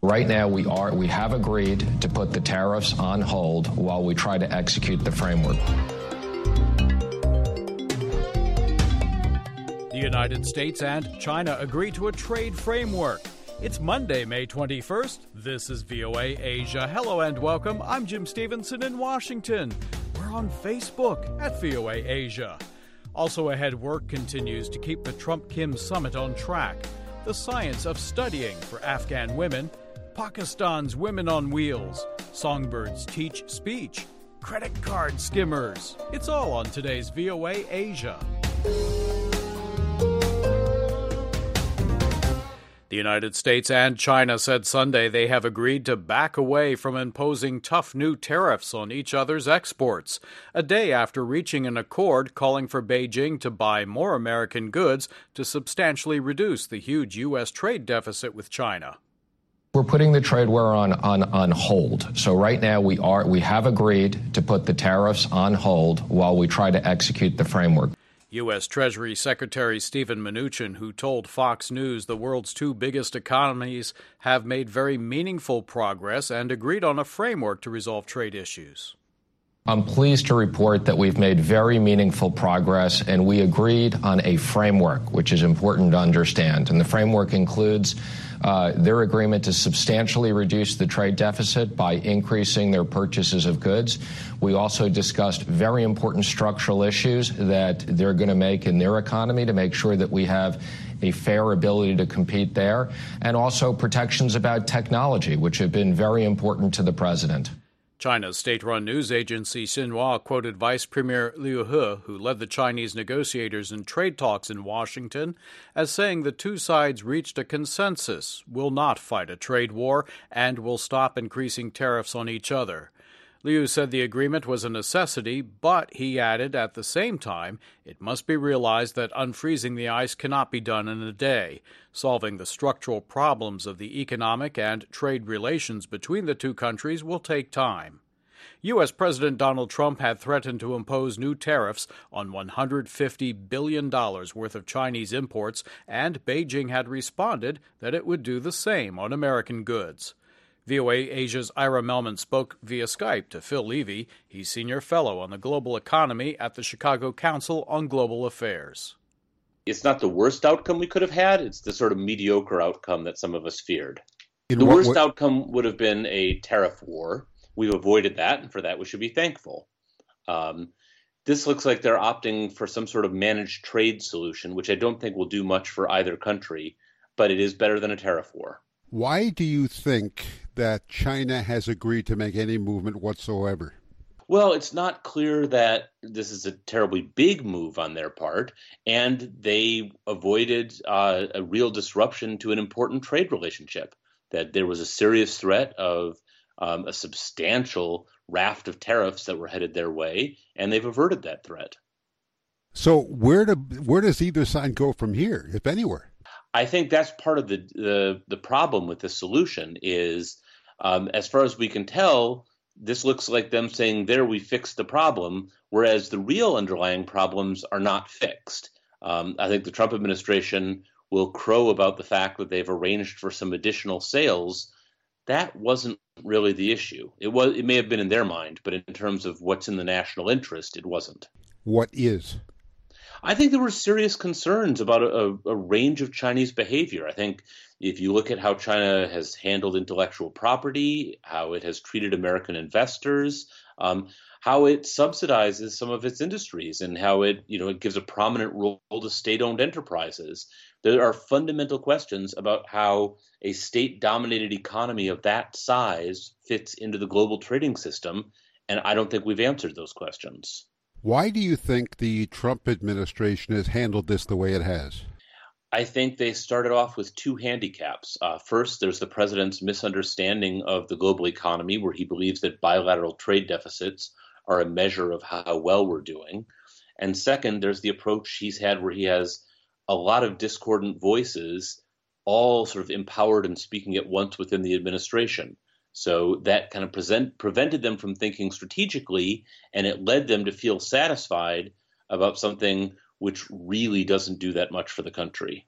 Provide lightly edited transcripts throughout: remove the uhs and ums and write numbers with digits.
right now we have agreed to put the tariffs on hold while we try to execute the framework. The United States and China agree to a trade framework. It's Monday, May 21st. This is VOA Asia. Hello and welcome. I'm Jim Stevenson in Washington. We're on Facebook at VOA Asia. Also ahead, work continues to keep the Trump-Kim summit on track. The science of studying for Afghan women, Pakistan's women on wheels, songbirds teach speech, credit card skimmers. It's all on today's VOA Asia. The United States and China said Sunday they have agreed to back away from imposing tough new tariffs on each other's exports, a day after reaching an accord calling for Beijing to buy more American goods to substantially reduce the huge U.S. trade deficit with China. We're putting the trade war on hold. So right now we have agreed to put the tariffs on hold while we try to execute the framework. U.S. Treasury Secretary Steven Mnuchin, who told Fox News the world's two biggest economies have made very meaningful progress and agreed on a framework to resolve trade issues. I'm pleased to report that we've made very meaningful progress, and we agreed on a framework, which is important to understand. And the framework includes their agreement to substantially reduce the trade deficit by increasing their purchases of goods. We also discussed very important structural issues that they're going to make in their economy to make sure that we have a fair ability to compete there, and also protections about technology, which have been very important to the president. China's state-run news agency Xinhua quoted Vice Premier Liu He, who led the Chinese negotiators in trade talks in Washington, as saying the two sides reached a consensus, will not fight a trade war, and will stop increasing tariffs on each other. Liu said the agreement was a necessity, but he added at the same time it must be realized that unfreezing the ice cannot be done in a day. Solving the structural problems of the economic and trade relations between the two countries will take time. U.S. President Donald Trump had threatened to impose new tariffs on $150 billion worth of Chinese imports, and Beijing had responded that it would do the same on American goods. VOA Asia's Ira Melman spoke via Skype to Phil Levy. He's senior fellow on the global economy at the Chicago Council on Global Affairs. It's not the worst outcome we could have had. It's the sort of mediocre outcome that some of us feared. The worst outcome would have been a tariff war. We've avoided that, and for that we should be thankful. This looks like they're opting for some sort of managed trade solution, which I don't think will do much for either country, but it is better than a tariff war. Why do you think that China has agreed to make any movement whatsoever? Well, it's not clear that this is a terribly big move on their part, and they avoided a real disruption to an important trade relationship, that there was a serious threat of a substantial raft of tariffs that were headed their way, and they've averted that threat. So where does either side go from here, if anywhere? I think that's part of the problem with this solution is, as far as we can tell, this looks like them saying, there, we fixed the problem, whereas the real underlying problems are not fixed. I think the Trump administration will crow about the fact that they've arranged for some additional sales. That wasn't really the issue. It may have been in their mind, but in terms of what's in the national interest, it wasn't. What is? I think there were serious concerns about a range of Chinese behavior. I think if you look at how China has handled intellectual property, how it has treated American investors, how it subsidizes some of its industries, and how it gives a prominent role to state-owned enterprises. There are fundamental questions about how a state-dominated economy of that size fits into the global trading system, and I don't think we've answered those questions. Why do you think the Trump administration has handled this the way it has? I think they started off with two handicaps. First, there's the president's misunderstanding of the global economy, where he believes that bilateral trade deficits are a measure of how well we're doing. And second, there's the approach he's had where he has a lot of discordant voices, all sort of empowered and speaking at once within the administration. So that kind of prevented them from thinking strategically, and it led them to feel satisfied about something which really doesn't do that much for the country.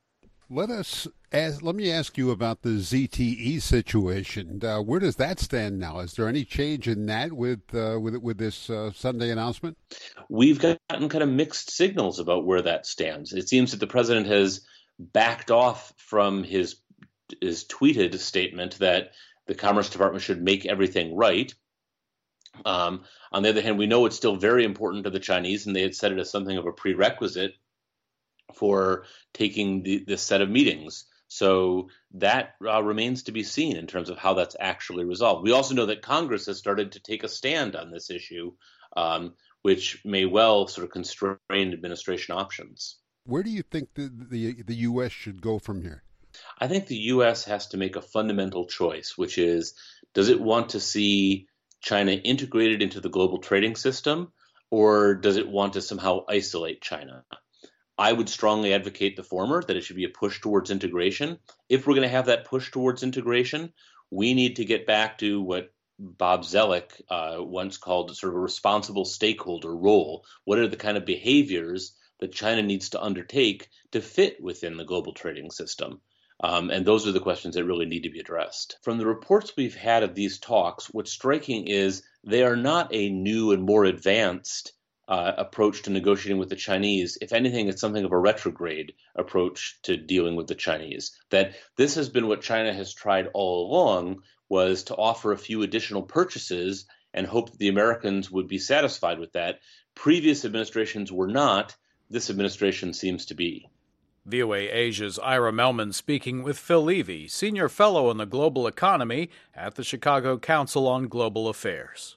Let me ask you about the ZTE situation. Where does that stand now? Is there any change in that with this Sunday announcement? We've gotten kind of mixed signals about where that stands. It seems that the president has backed off from his tweeted statement that the Commerce Department should make everything right. On the other hand, we know it's still very important to the Chinese, and they had said it as something of a prerequisite for taking this set of meetings. So that remains to be seen in terms of how that's actually resolved. We also know that Congress has started to take a stand on this issue, which may well sort of constrain administration options. Where do you think the U.S. should go from here? I think the U.S. has to make a fundamental choice, which is, does it want to see China integrated into the global trading system, or does it want to somehow isolate China? I would strongly advocate the former, that it should be a push towards integration. If we're going to have that push towards integration, we need to get back to what Bob Zoellick once called sort of a responsible stakeholder role. What are the kind of behaviors that China needs to undertake to fit within the global trading system? And those are the questions that really need to be addressed. From the reports we've had of these talks, what's striking is they are not a new and more advanced approach to negotiating with the Chinese. If anything, it's something of a retrograde approach to dealing with the Chinese. That this has been what China has tried all along, was to offer a few additional purchases and hope that the Americans would be satisfied with that. Previous administrations were not. This administration seems to be. VOA Asia's Ira Melman speaking with Phil Levy, Senior Fellow in the Global Economy at the Chicago Council on Global Affairs.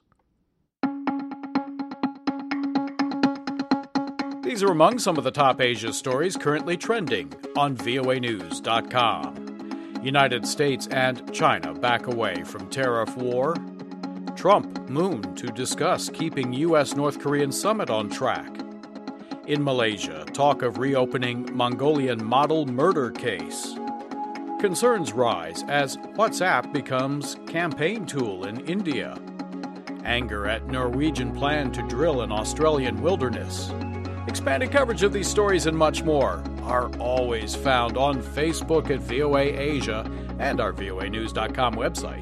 These are among some of the top Asia stories currently trending on voanews.com. United States and China back away from tariff war. Trump, Moon to discuss keeping U.S.-North Korean summit on track. In Malaysia, talk of reopening Mongolian model murder case. Concerns rise as WhatsApp becomes campaign tool in India. Anger at Norwegian plan to drill in Australian wilderness. Expanded coverage of these stories and much more are always found on Facebook at VOA Asia and our voanews.com website.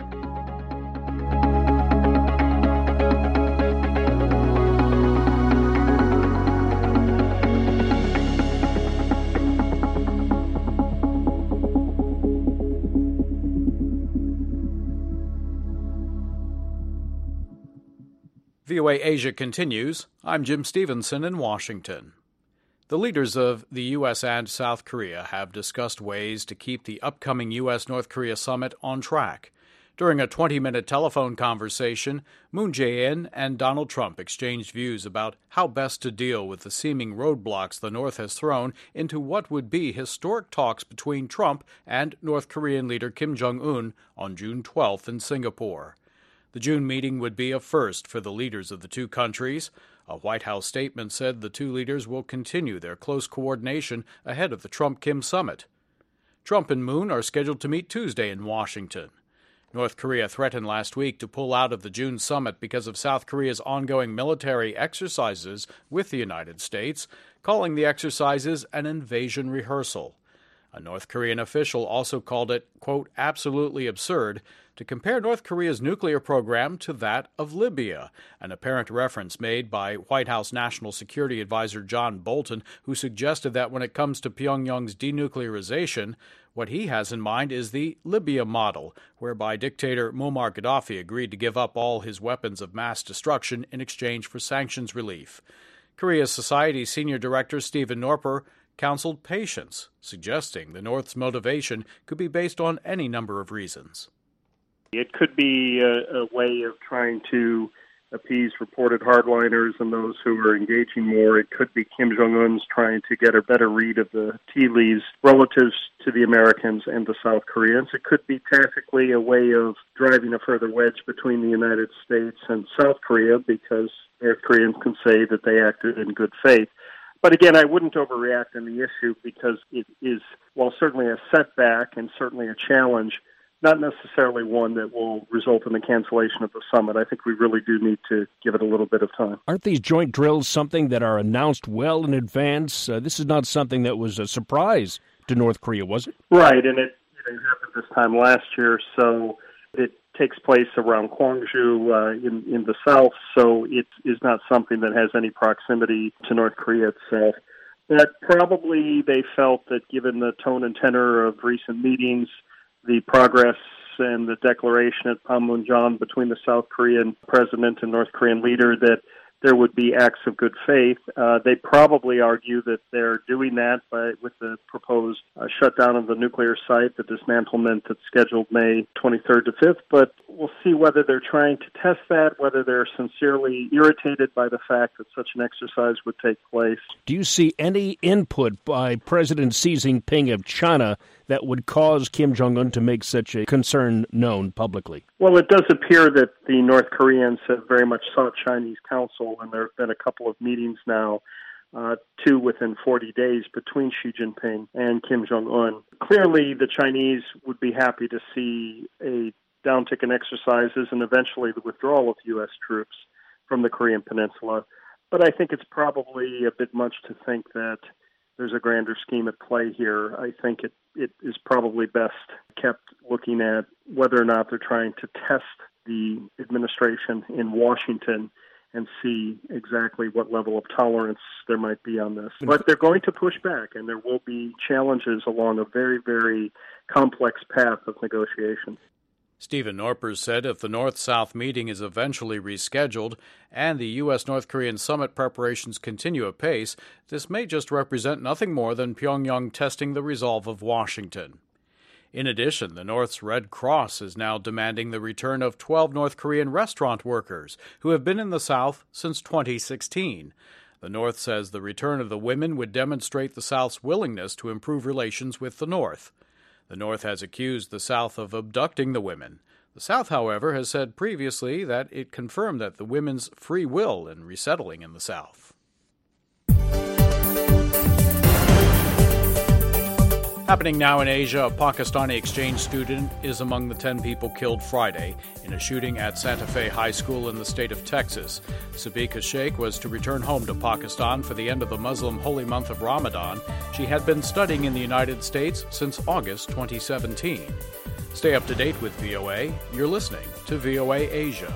VOA Asia continues. I'm Jim Stevenson in Washington. The leaders of the U.S. and South Korea have discussed ways to keep the upcoming U.S.-North Korea summit on track. During a 20-minute telephone conversation, Moon Jae-in and Donald Trump exchanged views about how best to deal with the seeming roadblocks the North has thrown into what would be historic talks between Trump and North Korean leader Kim Jong-un on June 12th in Singapore. The June meeting would be a first for the leaders of the two countries. A White House statement said the two leaders will continue their close coordination ahead of the Trump-Kim summit. Trump and Moon are scheduled to meet Tuesday in Washington. North Korea threatened last week to pull out of the June summit because of South Korea's ongoing military exercises with the United States, calling the exercises an invasion rehearsal. A North Korean official also called it, quote, absolutely absurd to compare North Korea's nuclear program to that of Libya, an apparent reference made by White House National Security Advisor John Bolton, who suggested that when it comes to Pyongyang's denuclearization, what he has in mind is the Libya model, whereby dictator Muammar Gaddafi agreed to give up all his weapons of mass destruction in exchange for sanctions relief. Korea Society's senior director Stephen Norper counseled patience, suggesting the North's motivation could be based on any number of reasons. It could be a way of trying to appease reported hardliners and those who are engaging more. It could be Kim Jong-un's trying to get a better read of the tea leaves relatives to the Americans and the South Koreans. It could be tactically a way of driving a further wedge between the United States and South Korea because North Koreans can say that they acted in good faith. But again, I wouldn't overreact on the issue because it is, while certainly a setback and certainly a challenge, not necessarily one that will result in the cancellation of the summit. I think we really do need to give it a little bit of time. Aren't these joint drills something that are announced well in advance? This is not something that was a surprise to North Korea, was it? Right, and it happened this time last year, so it takes place around Gwangju in the south, so it is not something that has any proximity to North Korea itself. But probably they felt that given the tone and tenor of recent meetings, the progress and the declaration at Panmunjom between the South Korean president and North Korean leader, that there would be acts of good faith. They probably argue that they're doing that with the proposed shutdown of the nuclear site, the dismantlement that's scheduled May 23rd to 5th. But we'll see whether they're trying to test that, whether they're sincerely irritated by the fact that such an exercise would take place. Do you see any input by President Xi Jinping of China that would cause Kim Jong-un to make such a concern known publicly? Well, it does appear that the North Koreans have very much sought Chinese counsel, and there have been a couple of meetings now, two within 40 days, between Xi Jinping and Kim Jong-un. Clearly, the Chinese would be happy to see a downtick in exercises and eventually the withdrawal of U.S. troops from the Korean Peninsula. But I think it's probably a bit much to think that there's a grander scheme at play here. I think it is probably best kept looking at whether or not they're trying to test the administration in Washington and see exactly what level of tolerance there might be on this. But they're going to push back, and there will be challenges along a very, very complex path of negotiation. Stephen Norpers said if the North-South meeting is eventually rescheduled and the U.S.-North Korean summit preparations continue apace, this may just represent nothing more than Pyongyang testing the resolve of Washington. In addition, the North's Red Cross is now demanding the return of 12 North Korean restaurant workers who have been in the South since 2016. The North says the return of the women would demonstrate the South's willingness to improve relations with the North. The North has accused the South of abducting the women. The South, however, has said previously that it confirmed that the women's free will in resettling in the South. Happening now in Asia, a Pakistani exchange student is among the 10 people killed Friday in a shooting at Santa Fe High School in the state of Texas. Sabika Sheikh was to return home to Pakistan for the end of the Muslim holy month of Ramadan. She had been studying in the United States since August 2017. Stay up to date with VOA. You're listening to VOA Asia.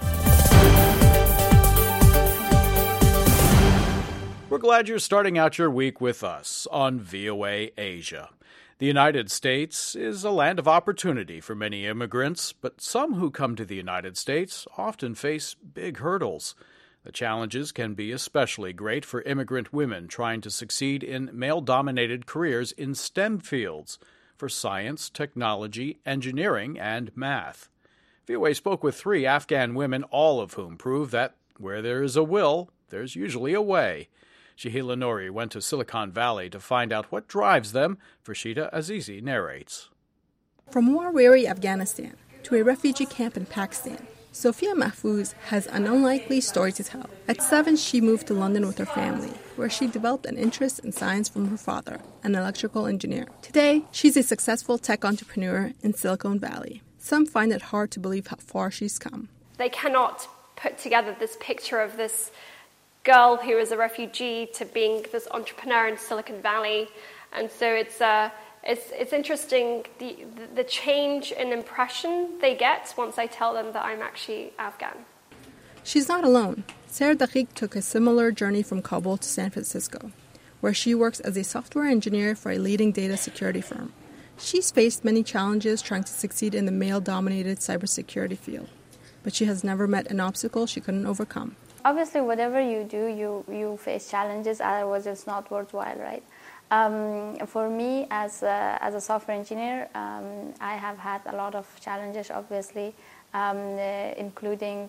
We're glad you're starting out your week with us on VOA Asia. The United States is a land of opportunity for many immigrants, but some who come to the United States often face big hurdles. The challenges can be especially great for immigrant women trying to succeed in male-dominated careers in STEM fields for science, technology, engineering, and math. VOA spoke with 3 Afghan women, all of whom prove that where there is a will, there's usually a way. Shahila Nouri went to Silicon Valley to find out what drives them. Farshida Azizi narrates. From war-weary Afghanistan to a refugee camp in Pakistan, Sophia Mahfouz has an unlikely story to tell. At 7, she moved to London with her family, where she developed an interest in science from her father, an electrical engineer. Today, she's a successful tech entrepreneur in Silicon Valley. Some find it hard to believe how far she's come. They cannot put together this picture of this girl who is a refugee to being this entrepreneur in Silicon Valley, and so it's interesting the change in impression they get once I tell them that I'm actually Afghan. She's not alone. Sarah Daqiq took a similar journey from Kabul to San Francisco, where she works as a software engineer for a leading data security firm. She's faced many challenges trying to succeed in the male-dominated cybersecurity field, but she has never met an obstacle she couldn't overcome. Obviously, whatever you do, you face challenges, otherwise it's not worthwhile, right? For me, as a software engineer, I have had a lot of challenges, obviously, including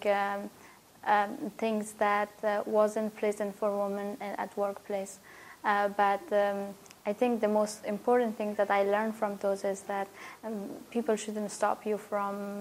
things that wasn't pleasant for women at workplace. But I think the most important thing that I learned from those is that people shouldn't stop you from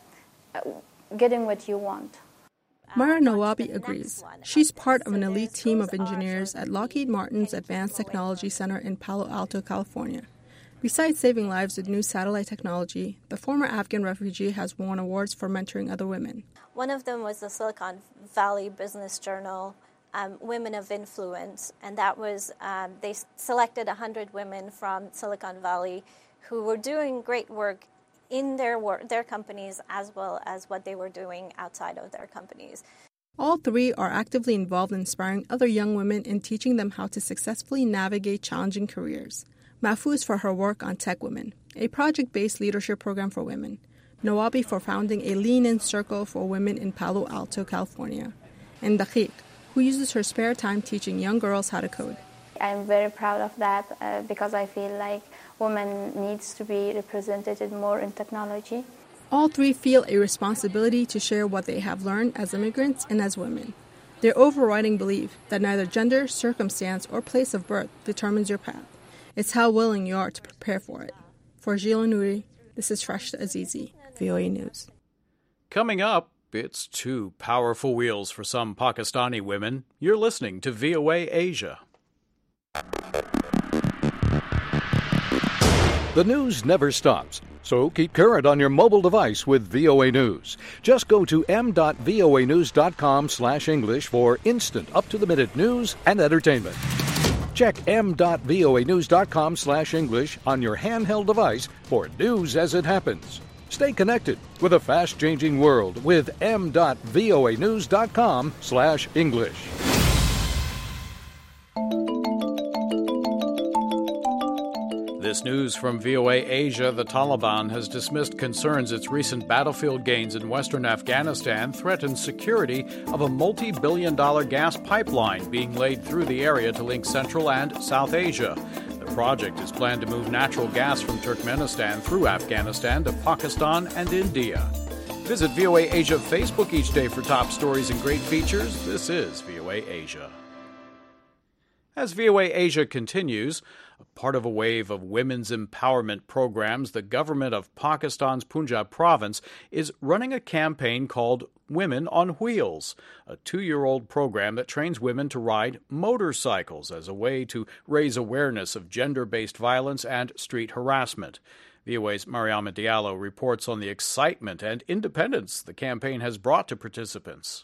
getting what you want. Mara Nawabi agrees. She's part of an elite team of engineers at Lockheed Martin's Advanced Technology Center in Palo Alto, California. Besides saving lives with new satellite technology, the former Afghan refugee has won awards for mentoring other women. One of them was the Silicon Valley Business Journal women of influence, and that was they selected 100 women from Silicon Valley who were doing great work in their companies as well as what they were doing outside of their companies. All three are actively involved in inspiring other young women and teaching them how to successfully navigate challenging careers. Mahfouz for her work on Tech Women, a project-based leadership program for women. Nawabi for founding a lean-in circle for women in Palo Alto, California. And Daqiq, who uses her spare time teaching young girls how to code. I'm very proud of that because I feel like women needs to be represented more in technology. All three feel a responsibility to share what they have learned as immigrants and as women. Their overriding belief that neither gender, circumstance, or place of birth determines your path. It's how willing you are to prepare for it. For Gila Nouri, this is Rashda Azizi, VOA News. Coming up, it's two powerful wheels for some Pakistani women. You're listening to VOA Asia. The news never stops, so keep current on your mobile device with VOA News. Just go to m.voanews.com/English for instant, up-to-the-minute news and entertainment. Check m.voanews.com/English on your handheld device for news as it happens. Stay connected with a fast-changing world with m.voanews.com/English. This news from VOA Asia: the Taliban has dismissed concerns its recent battlefield gains in western Afghanistan threaten security of a multi-billion-dollar gas pipeline being laid through the area to link Central and South Asia. The project is planned to move natural gas from Turkmenistan through Afghanistan to Pakistan and India. Visit VOA Asia Facebook each day for top stories and great features. This is VOA Asia. As VOA Asia continues, part of a wave of women's empowerment programs, the government of Pakistan's Punjab province is running a campaign called Women on Wheels, a 2-year-old program that trains women to ride motorcycles as a way to raise awareness of gender-based violence and street harassment. VOA's Mariama Diallo reports on the excitement and independence the campaign has brought to participants.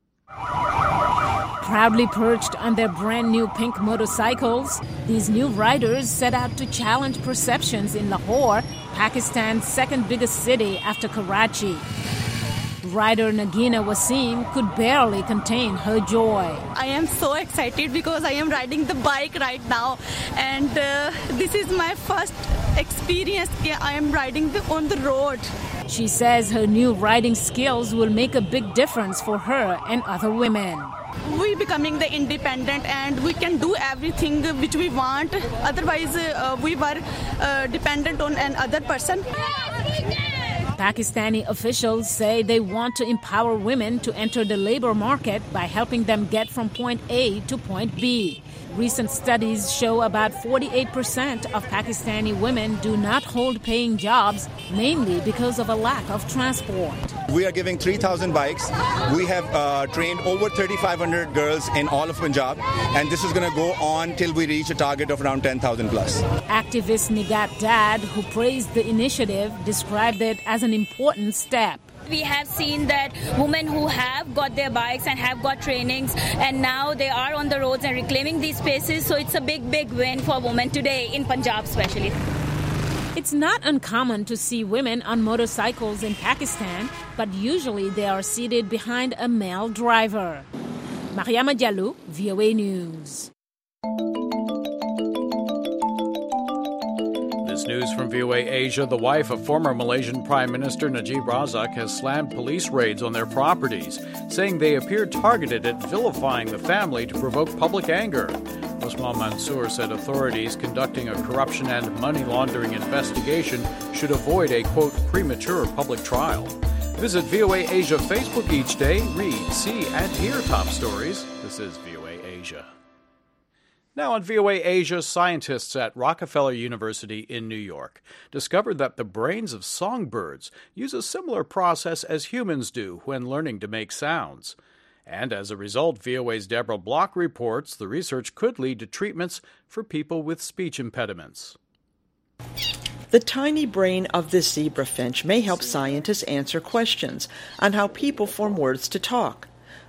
Proudly perched on their brand new pink motorcycles, these new riders set out to challenge perceptions in Lahore, Pakistan's second biggest city after Karachi. Rider Nagina Wasim could barely contain her joy. I am so excited because I am riding the bike right now, and this is my first experience. I am riding on the road. She says her new riding skills will make a big difference for her and other women. We becoming the independent and we can do everything which we want. Otherwise, we were dependent on another person. Pakistani officials say they want to empower women to enter the labor market by helping them get from point A to point B. Recent studies show about 48% of Pakistani women do not hold paying jobs, mainly because of a lack of transport. We are giving 3,000 bikes. We have trained over 3,500 girls in all of Punjab, and this is going to go on till we reach a target of around 10,000 plus. Activist Nigat Dad, who praised the initiative, described it as an important step. We have seen that women who have got their bikes and have got trainings, and now they are on the roads and reclaiming these spaces. So it's a big, big win for women today in Punjab especially. It's not uncommon to see women on motorcycles in Pakistan, but usually they are seated behind a male driver. Mariama Diallo, VOA News. This news from VOA Asia: the wife of former Malaysian Prime Minister Najib Razak has slammed police raids on their properties, saying they appear targeted at vilifying the family to provoke public anger. Osman Mansour said authorities conducting a corruption and money laundering investigation should avoid a, quote, premature public trial. Visit VOA Asia Facebook each day, read, see, and hear top stories. This is VOA Asia. Now on VOA Asia, scientists at Rockefeller University in New York discovered that the brains of songbirds use a similar process as humans do when learning to make sounds. And as a result, VOA's Deborah Block reports the research could lead to treatments for people with speech impediments. The tiny brain of this zebra finch may help scientists answer questions on how people form words to talk.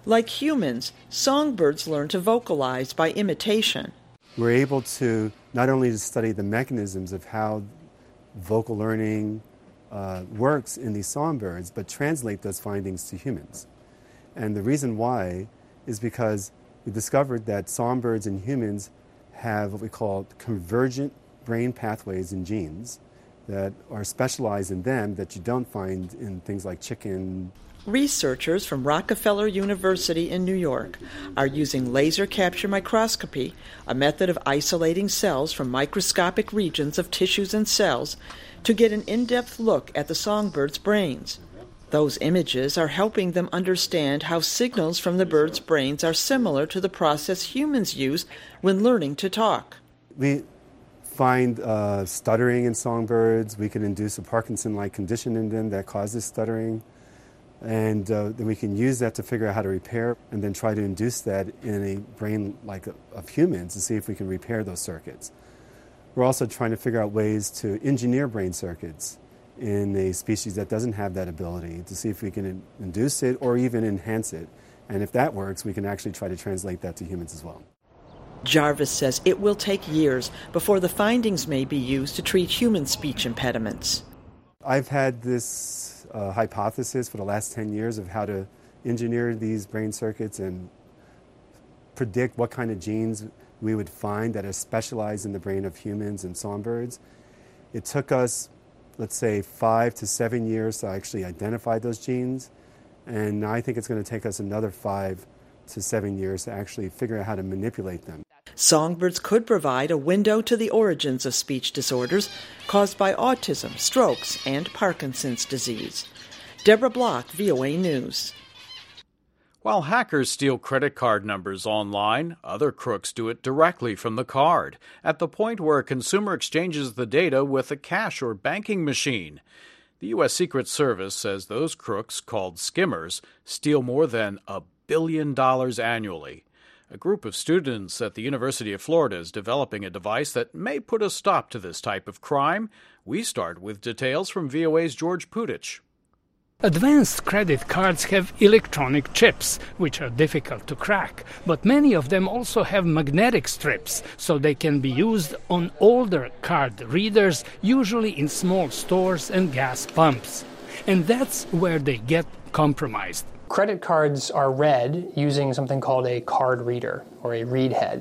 Like humans, songbirds learn to vocalize by imitation. We're able to not only to study the mechanisms of how vocal learning works in these songbirds, but translate those findings to humans. And the reason why is because we discovered that songbirds and humans have what we call convergent brain pathways and genes that are specialized in them that you don't find in things like chicken. Researchers from Rockefeller University in New York are using laser capture microscopy, a method of isolating cells from microscopic regions of tissues and cells, to get an in-depth look at the songbirds' brains. Those images are helping them understand how signals from the birds' brains are similar to the process humans use when learning to talk. We find stuttering in songbirds. We can induce a Parkinson-like condition in them that causes stuttering. And then we can use that to figure out how to repair and then try to induce that in a brain like of humans to see if we can repair those circuits. We're also trying to figure out ways to engineer brain circuits in a species that doesn't have that ability to see if we can induce it or even enhance it. And if that works, we can actually try to translate that to humans as well. Jarvis says it will take years before the findings may be used to treat human speech impediments. I've had this hypothesis for the last 10 years of how to engineer these brain circuits and predict what kind of genes we would find that are specialized in the brain of humans and songbirds. It took us, let's say, 5 to 7 years to actually identify those genes, and I think it's going to take us another 5 to 7 years to actually figure out how to manipulate them. Songbirds could provide a window to the origins of speech disorders caused by autism, strokes, and Parkinson's disease. Deborah Block, VOA News. While hackers steal credit card numbers online, other crooks do it directly from the card, at the point where a consumer exchanges the data with a cash or banking machine. The U.S. Secret Service says those crooks, called skimmers, steal more than $1 billion annually. A group of students at the University of Florida is developing a device that may put a stop to this type of crime. We start with details from VOA's George Putich. Advanced credit cards have electronic chips, which are difficult to crack, but many of them also have magnetic strips, so they can be used on older card readers, usually in small stores and gas pumps. And that's where they get compromised. Credit cards are read using something called a card reader, or a read head.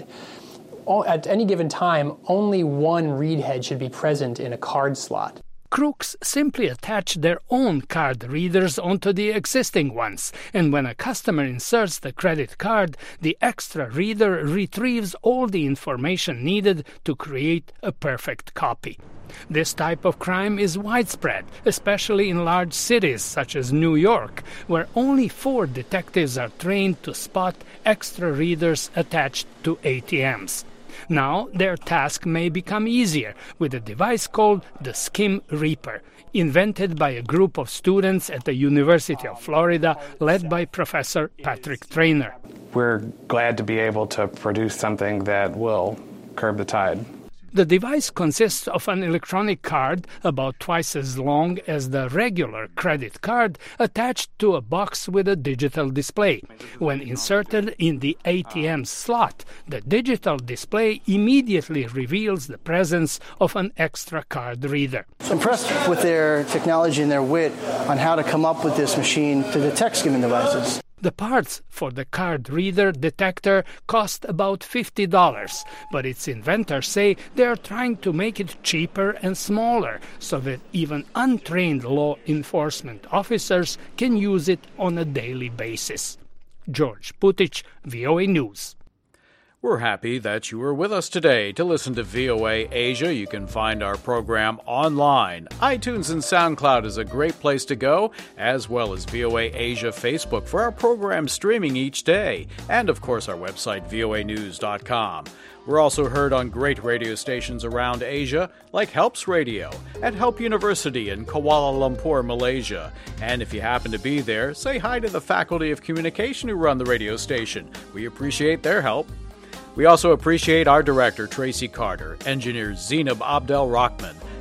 At any given time, only one read head should be present in a card slot. Crooks simply attach their own card readers onto the existing ones, and when a customer inserts the credit card, the extra reader retrieves all the information needed to create a perfect copy. This type of crime is widespread, especially in large cities such as New York, where only 4 detectives are trained to spot extra readers attached to ATMs. Now, their task may become easier with a device called the Skim Reaper, invented by a group of students at the University of Florida, led by Professor Patrick Traynor. We're glad to be able to produce something that will curb the tide. The device consists of an electronic card about twice as long as the regular credit card attached to a box with a digital display. When inserted in the ATM slot, the digital display immediately reveals the presence of an extra card reader. I'm impressed with their technology and their wit on how to come up with this machine to detect skimming devices. The parts for the card reader detector cost about $50, but its inventors say they are trying to make it cheaper and smaller so that even untrained law enforcement officers can use it on a daily basis. George Putich, VOA News. We're happy that you were with us today. To listen to VOA Asia, you can find our program online. iTunes and SoundCloud is a great place to go, as well as VOA Asia Facebook for our program streaming each day, and of course our website, voanews.com. We're also heard on great radio stations around Asia, like Helps Radio at Help University in Kuala Lumpur, Malaysia. And if you happen to be there, say hi to the Faculty of Communication who run the radio station. We appreciate their help. We also appreciate our director, Tracy Carter, engineer Zainab Abdel Rahman,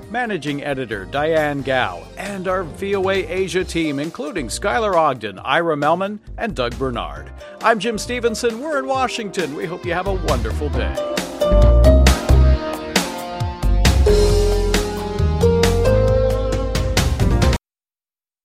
Managing Editor Diane Gao, and our VOA Asia team, including Skylar Ogden, Ira Melman, and Doug Bernard. I'm Jim Stevenson. We're in Washington. We hope you have a wonderful day.